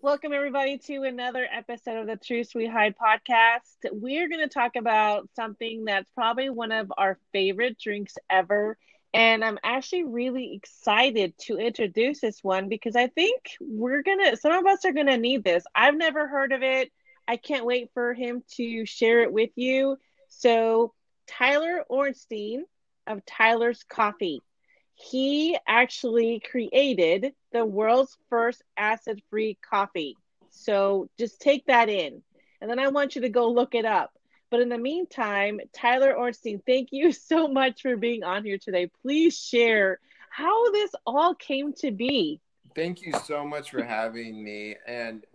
Welcome, everybody, to another episode of the Truth We Hide podcast. We're going to talk about something that's probably one of our favorite drinks ever. And I'm actually really excited to introduce this one because I think some of us are going to need this. I've never heard of it. I can't wait for him to share it with you. So, Tyler Ornstein of Tyler's Coffee. He actually created the world's first acid-free coffee. So just take that in. And then I want you to go look it up. But in the meantime, Tyler Ornstein, thank you so much for being on here today. Please share how this all came to be. Thank you so much for having me. And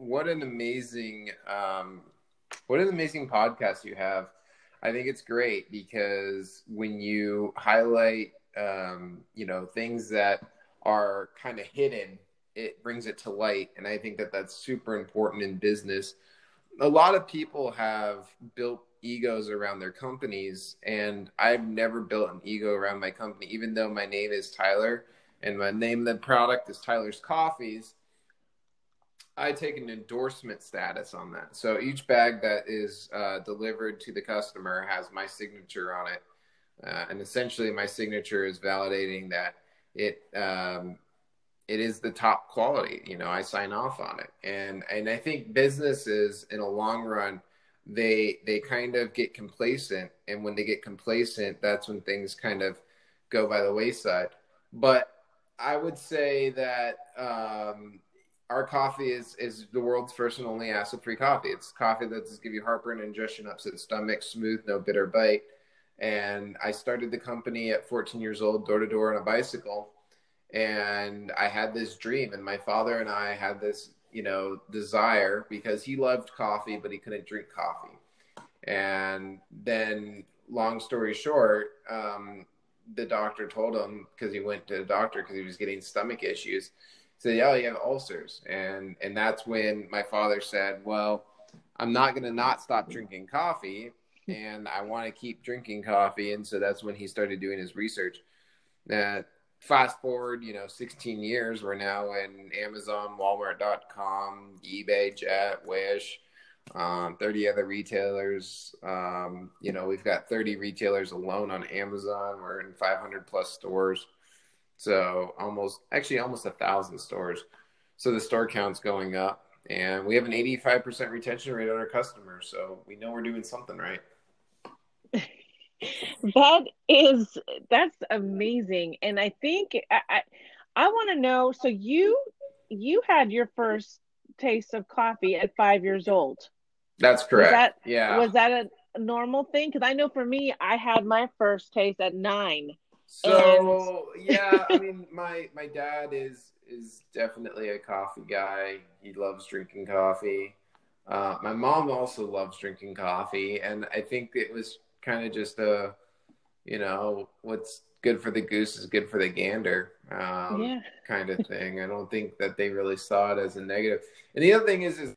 what an amazing podcast you have. I think it's great because when you highlight, things that are kind of hidden, it brings it to light. And I think that that's super important in business. A lot of people have built egos around their companies, and I've never built an ego around my company, even though my name is Tyler and my name of the product is Tyler's Coffees. I take an endorsement status on that. So each bag that is delivered to the customer has my signature on it. And essentially my signature is validating that it is the top quality. I sign off on it. And I think businesses in a long run, they kind of get complacent. And when they get complacent, that's when things kind of go by the wayside. But I would say that our coffee is the world's first and only acid-free coffee. It's coffee that doesn't give you heartburn, indigestion, upset stomach, smooth, no bitter bite. And I started the company at 14 years old, door to door on a bicycle. And I had this dream, and my father and I had this, desire because he loved coffee, but he couldn't drink coffee. And then, long story short, the doctor told him, because he went to the doctor because he was getting stomach issues, said, "Yeah, you have ulcers." And that's when my father said, "Well, I'm not going to not stop drinking coffee, and I want to keep drinking coffee." And so that's when he started doing his research. Fast forward, 16 years, we're now in Amazon, Walmart.com, eBay, Jet, Wish, 30 other retailers. We've got 30 retailers alone on Amazon. We're in 500 plus stores. So almost 1,000 stores. So the store count's going up, and we have an 85% retention rate on our customers. So we know we're doing something right. That's amazing. And I think I want to know, so you had your first taste of coffee at 5 years old. That's correct. Was that a normal thing? Because I know for me, I had my first taste at 9. So yeah, I mean, my dad is definitely a coffee guy. He loves drinking coffee. My mom also loves drinking coffee, and I think it was kind of just what's good for the goose is good for the gander, kind of thing. I don't think that they really saw it as a negative. And the other thing is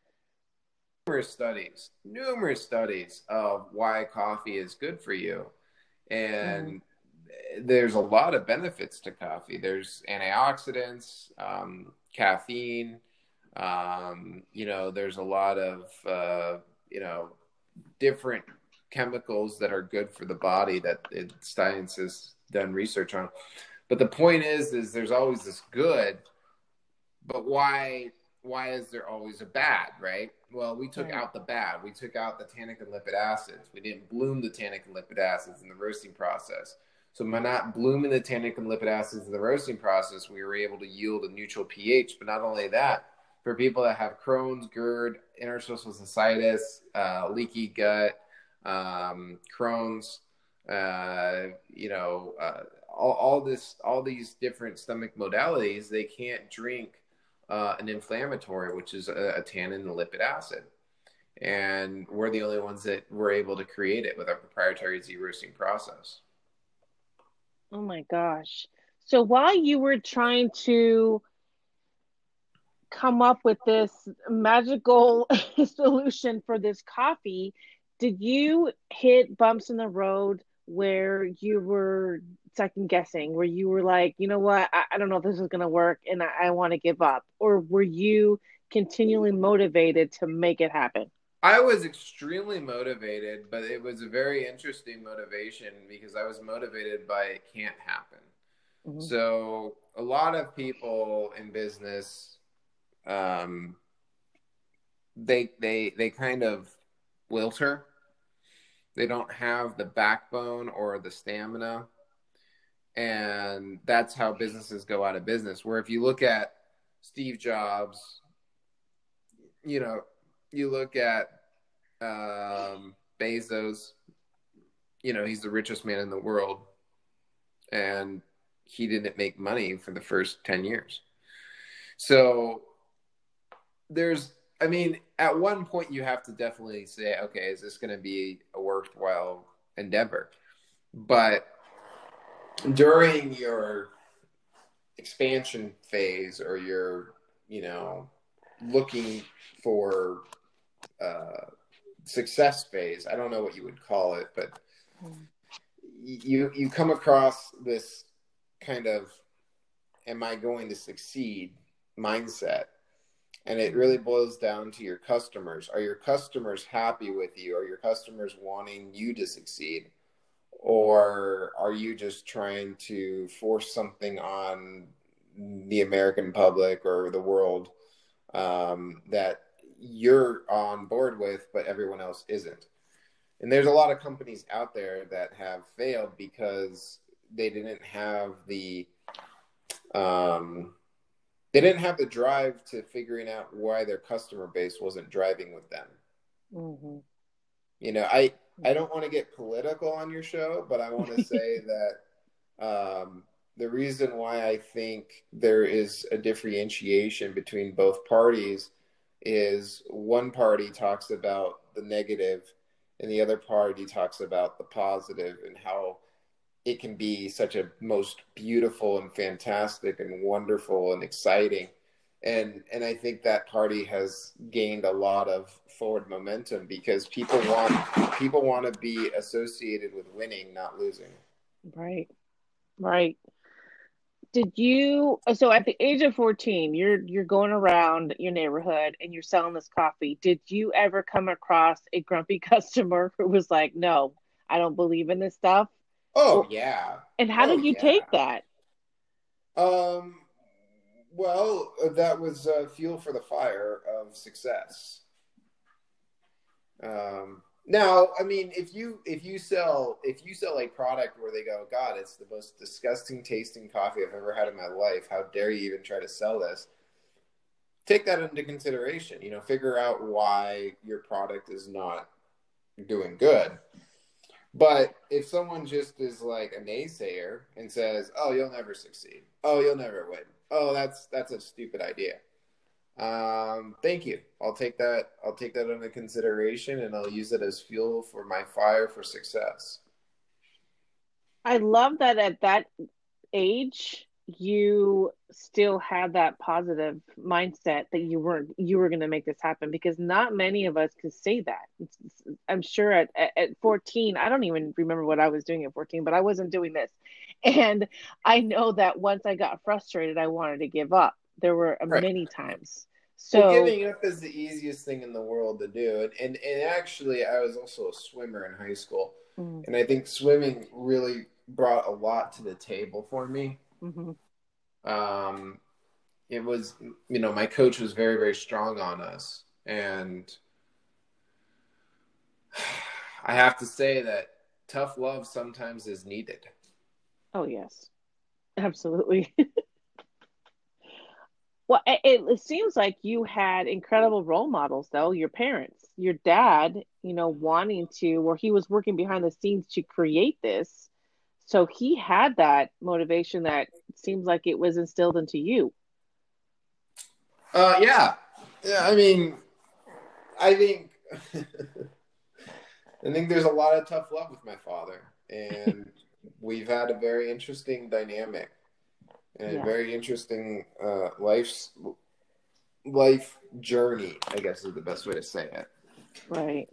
numerous studies of why coffee is good for you, and there's a lot of benefits to coffee. There's antioxidants, caffeine. There's a lot of different chemicals that are good for the body that science has done research on. But the point is there's always this good, but why is there always a bad, right? Well, we took out the bad. We took out the tannic and lipid acids. We didn't bloom the tannic and lipid acids in the roasting process. So by not blooming the tannic and lipid acids in the roasting process, we were able to yield a neutral pH. But not only that, for people that have Crohn's, GERD, interstitial cystitis, leaky gut, Crohn's, all these different stomach modalities, they can't drink an inflammatory, which is a tannin and lipid acid. And we're the only ones that were able to create it with our proprietary Z roasting process. Oh my gosh. So while you were trying to come up with this magical solution for this coffee, did you hit bumps in the road where you were second guessing, where you were like, you know what, I don't know if this is going to work and I want to give up? Or were you continually motivated to make it happen? I was extremely motivated, but it was a very interesting motivation because I was motivated by it can't happen. Mm-hmm. So a lot of people in business, um, they kind of wilter. They don't have the backbone or the stamina, and that's how businesses go out of business. Where if you look at Steve Jobs, you know, you look at Bezos, he's the richest man in the world, and he didn't make money for the first 10 years. So at one point you have to definitely say, okay, is this going to be a worthwhile endeavor? But during your expansion phase, or your, looking for success phase, I don't know what you would call it, but you come across this kind of, am I going to succeed mindset? And it really boils down to your customers. Are your customers happy with you? Are your customers wanting you to succeed? Or are you just trying to force something on the American public or the world that you're on board with, but everyone else isn't? And there's a lot of companies out there that have failed because they didn't have the drive to figuring out why their customer base wasn't driving with them. Mm-hmm. I don't want to get political on your show, but I want to say that the reason why I think there is a differentiation between both parties is one party talks about the negative and the other party talks about the positive, and how it can be such a most beautiful and fantastic and wonderful and exciting. And I think that party has gained a lot of forward momentum because people want to be associated with winning, not losing. Right. Right. So at the age of 14, you're going around your neighborhood and you're selling this coffee. Did you ever come across a grumpy customer who was like, "No, I don't believe in this stuff"? Oh, yeah. And how did you take that? Well, that was fuel for the fire of success. Now, I mean, if you sell a product where they go, God, it's the most disgusting tasting coffee I've ever had in my life. How dare you even try to sell this? Take that into consideration. Figure out why your product is not doing good. But if someone just is like a naysayer and says, "Oh, you'll never succeed. Oh, you'll never win. Oh, that's a stupid idea." Thank you. I'll take that into consideration, and I'll use it as fuel for my fire for success. I love that at that age you still had that positive mindset that you were going to make this happen, because not many of us could say that. I'm sure at 14, I don't even remember what I was doing at 14, but I wasn't doing this. And I know that once I got frustrated, I wanted to give up. There were many times. So giving up is the easiest thing in the world to do. And actually, I was also a swimmer in high school. Mm-hmm. And I think swimming really brought a lot to the table for me. Mm-hmm. It was, my coach was very, very strong on us. And I have to say that tough love sometimes is needed. Oh, yes. Absolutely. Well, it seems like you had incredible role models, though. Your parents, your dad, wanting to, or he was working behind the scenes to create this. So he had that motivation that seems like it was instilled into you. Yeah. I mean, I think there's a lot of tough love with my father, and we've had a very interesting dynamic and a very interesting life journey, I guess is the best way to say it. Right.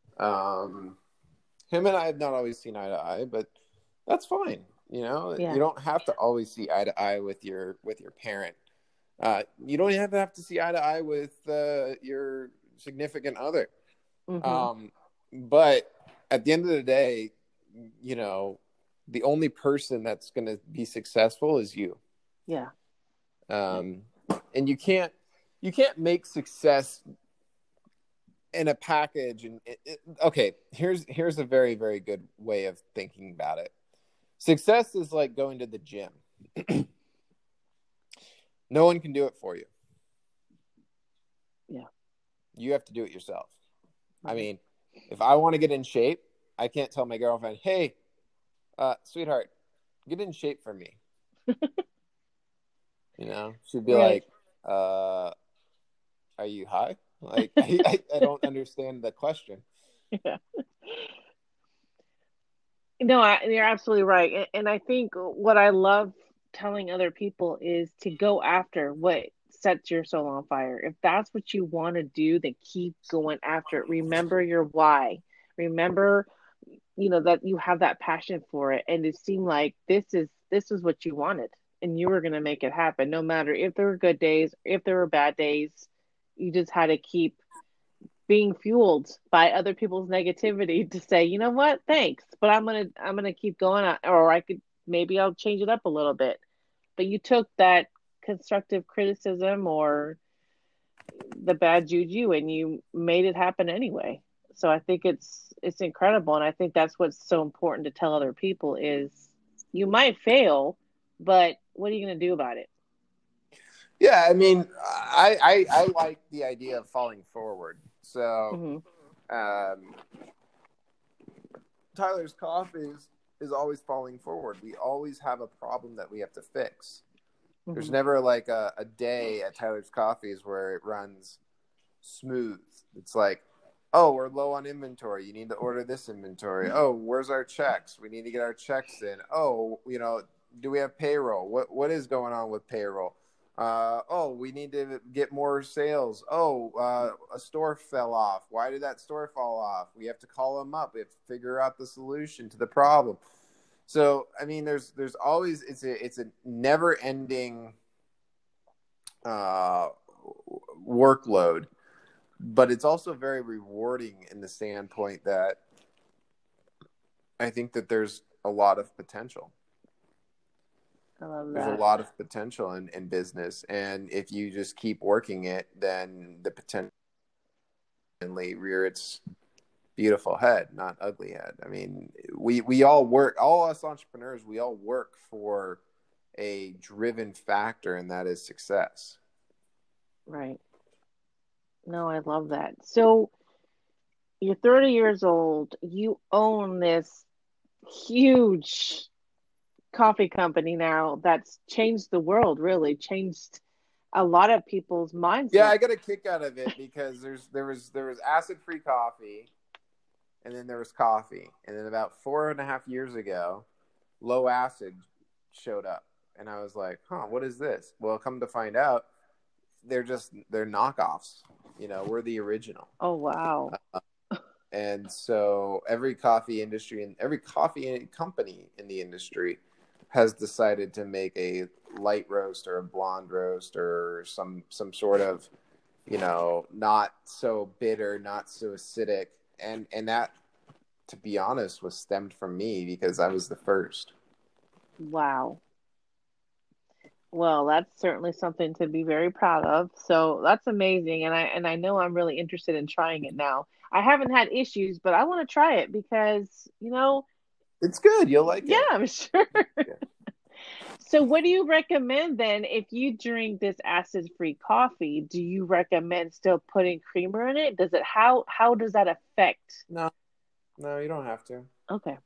Him and I have not always seen eye to eye, but that's fine. You don't have to always see eye to eye with your parent. You don't have to see eye to eye with your significant other. Mm-hmm. But at the end of the day, you know, the only person that's going to be successful is you. Yeah. And you can't make success in a package. And okay, here's a very, very good way of thinking about it. Success is like going to the gym. No one can do it for you. Yeah. You have to do it yourself. Right. I mean, if I want to get in shape, I can't tell my girlfriend, hey, sweetheart, get in shape for me. You know, she'd be Right. like, are you high? Like, I don't understand the question. Yeah. No, you're absolutely right. And I think what I love telling other people is to go after what sets your soul on fire. If that's what you want to do, then keep going after it. Remember your why. Remember, that you have that passion for it, and it seemed like this is what you wanted, and you were going to make it happen, no matter if there were good days, if there were bad days. You just had to keep being fueled by other people's negativity to say, you know what, thanks, but I'm gonna keep going, or I could maybe I'll change it up a little bit. But you took that constructive criticism or the bad juju and you made it happen anyway. So I think it's incredible, and I think that's what's so important to tell other people is you might fail, but what are you going to do about it? Yeah, I mean, I like the idea of falling forward. So, Mm-hmm. um, Tyler's Coffee is always falling forward. We always have a problem that we have to fix. There's Mm-hmm. never like a day at Tyler's Coffees where it runs smooth. It's like, oh, we're low on inventory. You need to order this inventory. Oh, where's our checks? We need to get our checks in. Oh, do we have payroll? What is going on with payroll? Oh, we need to get more sales. Oh, a store fell off. Why did that store fall off? We have to call them up. We have to figure out the solution to the problem. So, I mean, there's always it's a never ending workload, but it's also very rewarding in the standpoint that I think that there's a lot of potential. I love There's a that. lot of potential in business, and if you just keep working it, then the potential rear its beautiful head, not ugly head. I mean, we all work, all us entrepreneurs, we all work for a driven factor, and that is success. Right. No, I love that. So you're 30 years old, you own this huge coffee company now that's changed the world, really changed a lot of people's Yeah, mindset. I got a kick out of it because there was acid free coffee, and then there was coffee, and then about 4.5 years ago, low acid showed up, and I was like, huh, what is this? Well, come to find out, they're knockoffs. We're the original. Oh, wow. And so every coffee industry and every coffee company in the industry has decided to make a light roast or a blonde roast or some sort of, not so bitter, not so acidic. And that, to be honest, was stemmed from me because I was the first. Wow. Well, that's certainly something to be very proud of. So that's amazing, and I know I'm really interested in trying it now. I haven't had issues, but I want to try it because, It's good. You'll like yeah, it. I'm sure. Yeah. So what do you recommend then if you drink this acid-free coffee? Do you recommend still putting creamer in it? Does it how does that affect? No, no, you don't have to. Okay.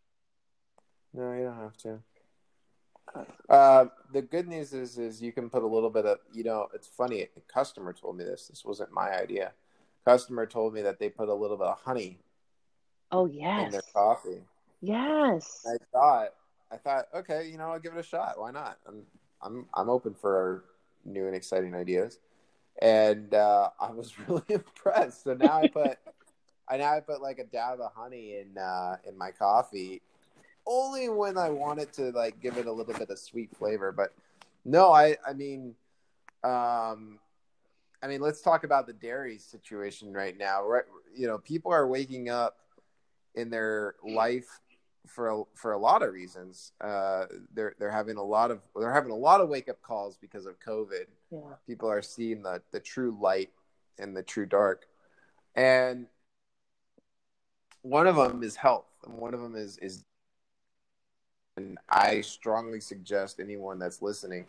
No, you don't have to. Uh, The good news is you can put a little bit of, it's funny. A customer told me this. This wasn't my idea. Customer told me that they put a little bit of honey oh in yes. their coffee. Yes. I thought, okay, I'll give it a shot. Why not? I'm open for new and exciting ideas. And I was really impressed. So now I put like a dab of honey in my coffee, only when I want it to like give it a little bit of sweet flavor. But no, I mean, I mean, let's talk about the dairy situation right now. Right, people are waking up in their life for a lot of reasons. They're having a lot of wake up calls because of COVID. Yeah. People are seeing the true light and the true dark, and one of them is health, and one of them is. And I strongly suggest anyone that's listening,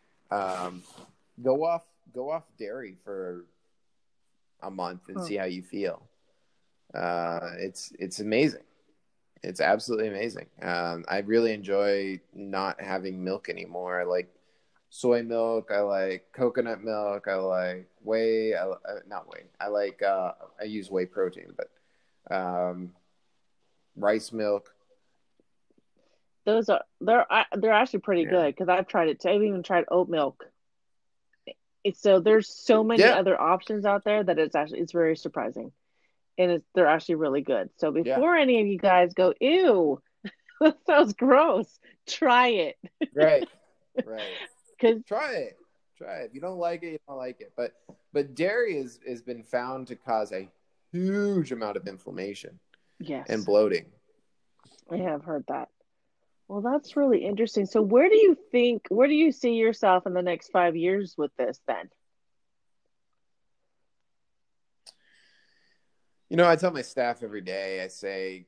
go off dairy for a month and see how you feel. It's amazing. It's absolutely amazing. I really enjoy not having milk anymore. I like soy milk. I like coconut milk. I like whey. Not whey. I use whey protein, but rice milk. They're actually pretty good because I've tried it too. I've even tried oat milk. So there's so many other options out there that it's very surprising, and they're actually really good. So before any of you guys go, ew, that sounds gross, try it. Right. Cause try it. If you don't like it, you don't like it. But dairy has been found to cause a huge amount of inflammation. Yes. And bloating. I have heard that. Well, that's really interesting. So where do you see yourself in the next 5 years with this then? I tell my staff every day, I say,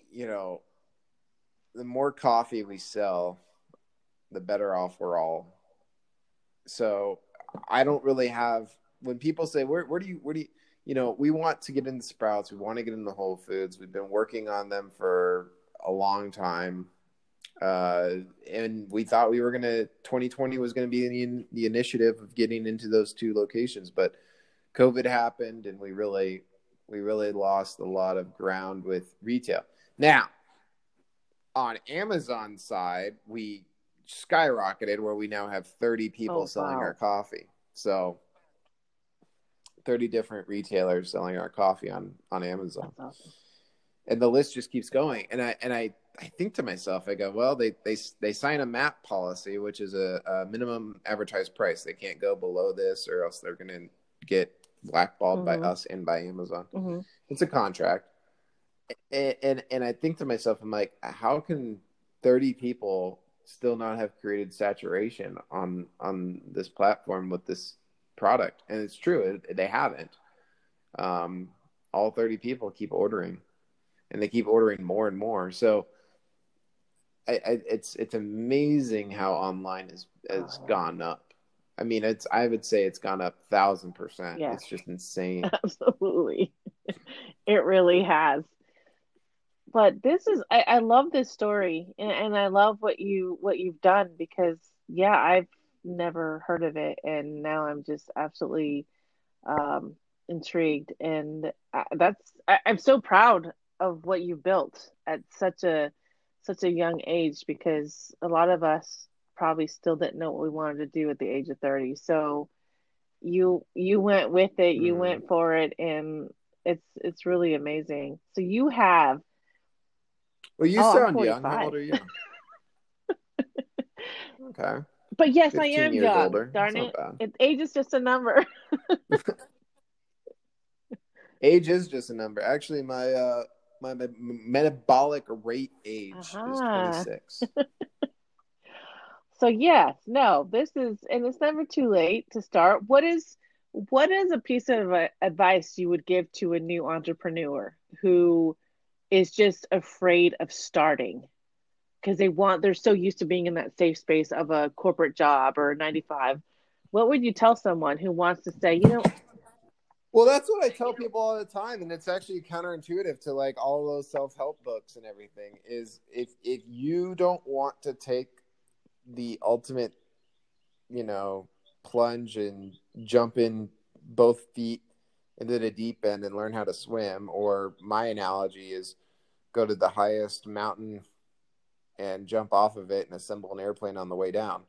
the more coffee we sell, the better off we're all. So I don't really have, when people say, where do you, we want to get into Sprouts. We want to get into Whole Foods. We've been working on them for a long time. And we thought 2020 was going to be the initiative of getting into those two locations, but COVID happened and we really lost a lot of ground with retail. Now, on Amazon side, we skyrocketed where we now have 30 people selling our coffee. So 30 different retailers selling our coffee on Amazon. That's awesome. And the list just keeps going. And I think to myself, I go, well, they sign a MAP policy, which is a minimum advertised price. They can't go below this or else they're going to get blackballed by us and by Amazon. Mm-hmm. It's a contract. And I think to myself, I'm like, how can 30 people still not have created saturation on this platform with this product? And it's true, they haven't. All 30 people keep ordering, and they keep ordering more and more. So it's amazing how online has gone up. I mean, I would say it's gone up 1,000%. Yeah. It's just insane. Absolutely. It really has. But I love this story, and I love what you've done, because I've never heard of it, and now I'm just absolutely intrigued, and I'm so proud of what you built at such a young age, because a lot of us probably still didn't know what we wanted to do at the age of 30. So you went with it, you went for it, and it's really amazing. So you have. Well, you sound young. How old are you? Okay. But yes, I am young. Older. Darn it. Age is just a number. Age is just a number. Actually, my metabolic rate age is 26. So yes, no, and it's never too late to start. What is a piece of advice you would give to a new entrepreneur who is just afraid of starting because they're so used to being in that safe space of a corporate job or a 9-to-5? What would you tell someone who wants to say, Well, that's what I tell people all the time, and it's actually counterintuitive to like all those self-help books and everything, is if you don't want to take the ultimate, plunge and jump in both feet into the deep end and learn how to swim, or my analogy is go to the highest mountain and jump off of it and assemble an airplane on the way down.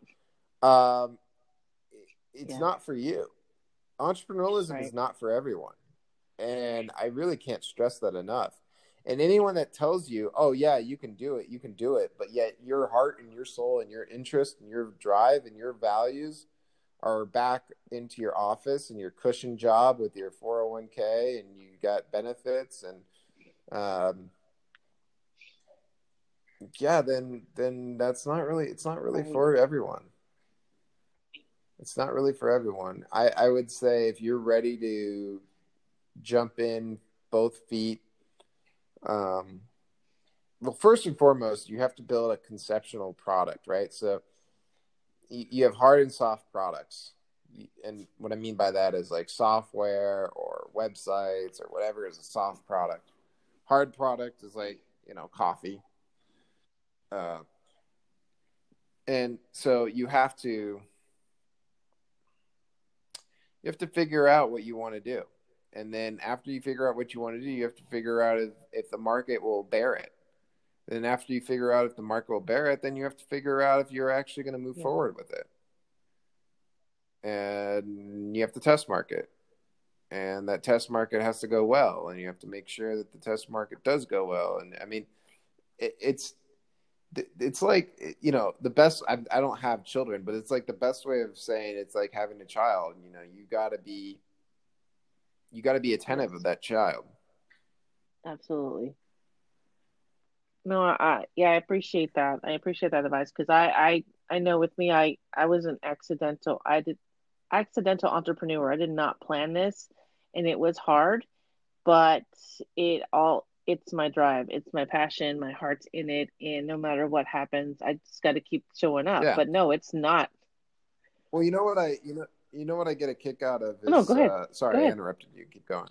It's not for you. Entrepreneurialism is not for everyone. And I really can't stress that enough. And anyone that tells you, oh yeah, you can do it, but yet your heart and your soul and your interest and your drive and your values are back into your office and your cushion job with your 401k and you got benefits and yeah, then that's not really, it's not really Right. for everyone. It's not really for everyone. I would say if you're ready to jump in both feet, well, first and foremost, you have to build a conceptual product, right? So you have hard and soft products. And what I mean by that is like software or websites or whatever is a soft product. Hard product is like, coffee. And so you have to figure out what you want to do. And then after you figure out what you want to do, you have to figure out if the market will bear it. Then after you figure out if the market will bear it, then you have to figure out if you're actually going to move forward with it. And you have to test market. And that test market has to go well. And you have to make sure that the test market does go well. And I mean, it's like, the best, I don't have children, but it's like the best way of saying it's like having a child. You got to be attentive of that child. Absolutely. No, I appreciate that. I appreciate that advice because I know with me, I was an accidental entrepreneur. I did not plan this, and it was hard, but it's my drive, it's my passion, my heart's in it, and no matter what happens, I just got to keep showing up. Yeah. But no, it's not. Well, what I get a kick out of Oh, no, is go ahead. sorry, Go I ahead. interrupted you. Keep going.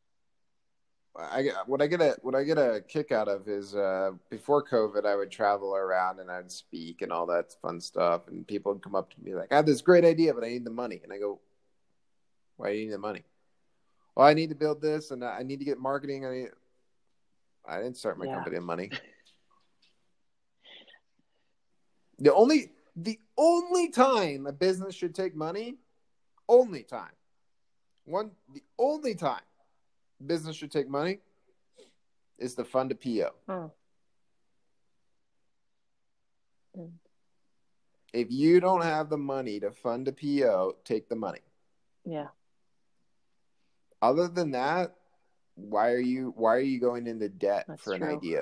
What I get a kick out of is before COVID, I would travel around and I'd speak and all that fun stuff, and people would come up to me like, "I have this great idea, but I need the money." And I go, "Why do you need the money?" "Well, I need to build this, and I need to get marketing. I didn't start my company on money. The only time a business should take money, the only time business should take money is to fund a PO. Oh. If you don't have the money to fund a PO, take the money. Yeah. Other than that, why are you going into debt for an idea?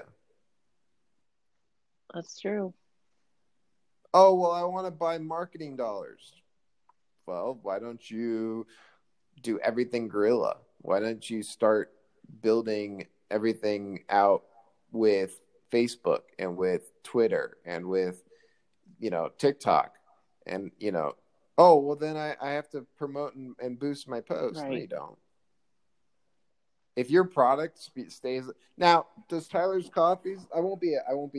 That's true. Oh, well, I want to buy marketing dollars. Well, why don't you do everything guerrilla? Why don't you start building everything out with Facebook and with Twitter and with, TikTok and, oh, well, then I have to promote and boost my posts. Right. No, you don't. If your product stays now, does Tyler's Coffees? I won't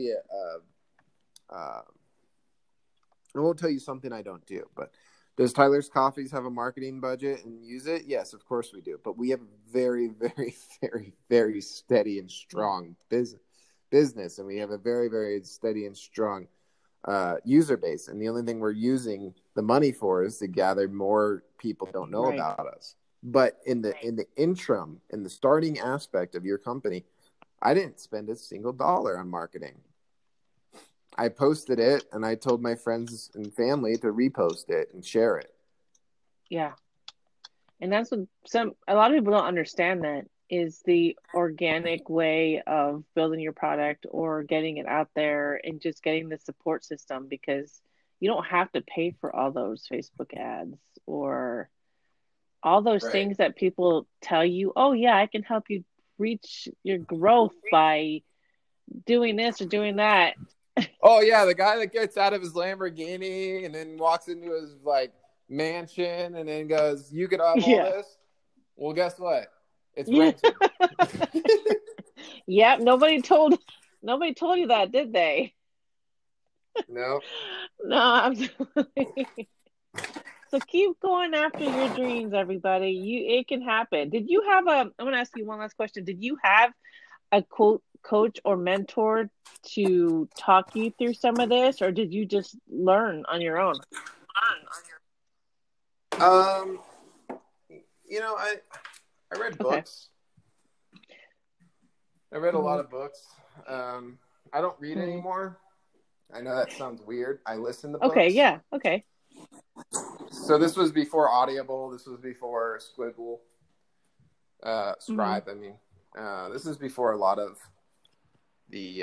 tell you something I don't do, but does Tyler's Coffees have a marketing budget and use it? Yes, of course we do. But we have a very, very, very, very steady and strong business, and we have a very, very steady and strong user base. And the only thing we're using the money for is to gather more people who don't know about us. But in the interim, in the starting aspect of your company, I didn't spend a single dollar on marketing. I posted it, and I told my friends and family to repost it and share it. Yeah. And that's what a lot of people don't understand, that is the organic way of building your product or getting it out there and just getting the support system, because you don't have to pay for all those Facebook ads or all those things that people tell you, oh yeah, I can help you reach your growth by doing this or doing that. Oh yeah, the guy that gets out of his Lamborghini and then walks into his mansion and then goes, "You could have all this." Well, guess what? It's rented. Yep, nobody told you that, did they? No. No, absolutely. So keep going after your dreams, everybody. It can happen. Did you have I'm going to ask you one last question. Did you have a coach or mentor to talk you through some of this, or did you just learn on your own? I read books. I read a lot of books. I don't read anymore. I know that sounds weird. I listen to books. Okay, yeah. Okay. So this was before Audible. This was before Scribe. I mean, this is before a lot of the,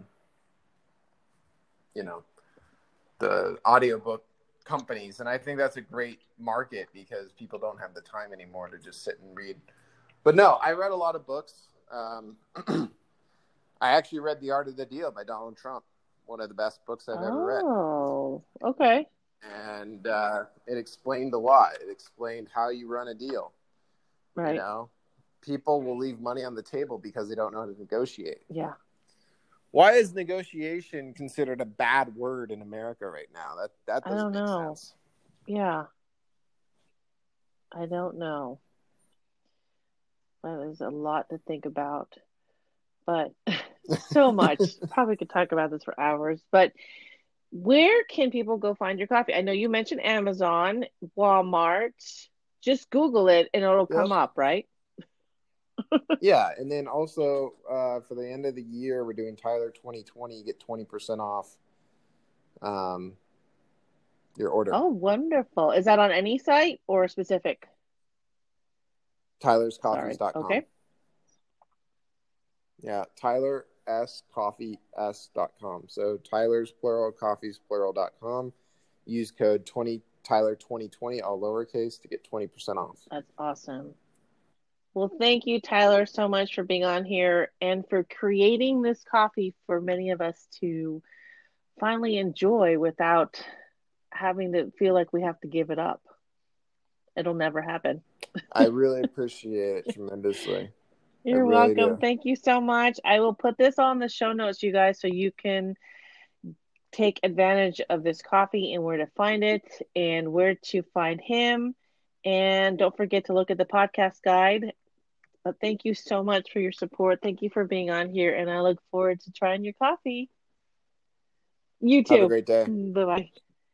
the audiobook companies. And I think that's a great market because people don't have the time anymore to just sit and read. But no, I read a lot of books. I actually read The Art of the Deal by Donald Trump, one of the best books I've ever read. Oh, okay. And it explained a lot. It explained how you run a deal. Right. You know, people will leave money on the table because they don't know how to negotiate. Yeah. Why is negotiation considered a bad word in America right now? That doesn't make sense. Yeah. I don't know. Well, there's a lot to think about, but so much. Probably could talk about this for hours, but where can people go find your coffee? I know you mentioned Amazon, Walmart. Just Google it and it'll come up, right? Yeah, and then also for the end of the year, we're doing Tyler 2020. You get 20% off your order. Oh, wonderful. Is that on any site or specific? TylersCoffees.com. Okay. Yeah, TylerSCoffees.com. So Tyler's plural, coffees plural.com. Use code Tyler 2020, all lowercase, to get 20% off. That's awesome. Well, thank you, Tyler, so much for being on here and for creating this coffee for many of us to finally enjoy without having to feel like we have to give it up. It'll never happen. I really appreciate it tremendously. You're welcome. Thank you so much. I will put this on the show notes, you guys, so you can take advantage of this coffee and where to find it and where to find him. And don't forget to look at the podcast guide. But thank you so much for your support. Thank you for being on here, and I look forward to trying your coffee. You too. Have a great day. Bye-bye.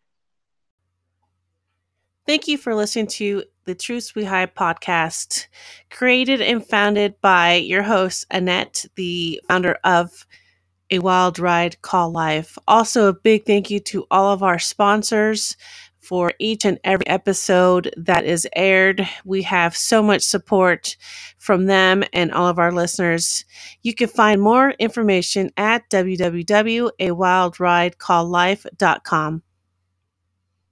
Thank you for listening to the Truths We Hide podcast, created and founded by your host, Annette, the founder of A Wild Ride Call Life. Also, a big thank you to all of our sponsors for each and every episode that is aired. We have so much support from them and all of our listeners. You can find more information at www.awildridecalllife.com.